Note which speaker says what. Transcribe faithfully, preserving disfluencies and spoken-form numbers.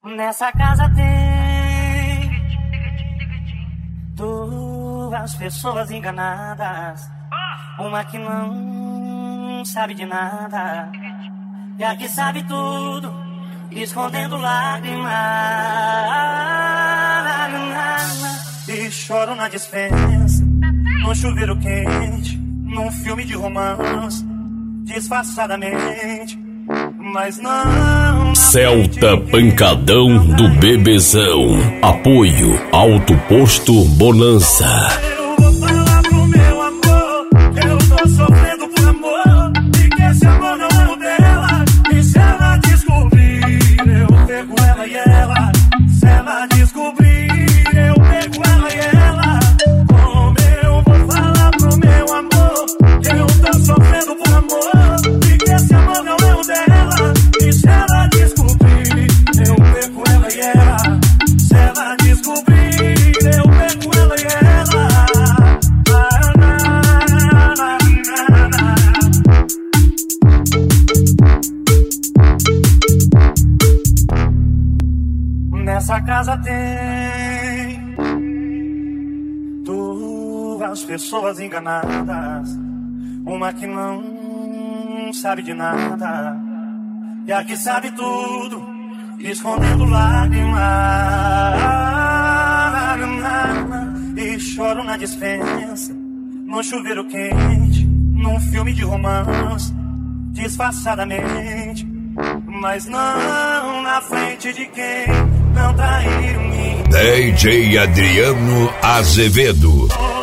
Speaker 1: Nessa casa tem duas pessoas enganadas, uma que não sabe de nada e a que sabe tudo, escondendo lágrimas. E choro na despensa, no chuveiro quente, num filme de romance, disfarçadamente, mas não.
Speaker 2: Celta Pancadão do Bebezão. Apoio Alto Posto Bonança.
Speaker 1: Eu vou falar pro meu amor, eu tô sofrendo por amor, e que esse amor não é o dela. E se ela descobrir, eu pego ela e ela. Se ela descobrir, eu pego ela e ela. Como eu vou falar pro meu amor, eu tô sofrendo por amor, e que esse amor não é o dela. E se ela descobrir, eu pego ela e ela. Se ela descobrir, eu pego ela e ela. Nessa casa tem duas pessoas enganadas, uma que não sabe de nada e a que sabe tudo, escondendo lágrimas. E choro na despensa, no chuveiro quente, num filme de romance, disfarçadamente, mas não na frente de quem não traiu-me.
Speaker 2: D J Adriano Azevedo.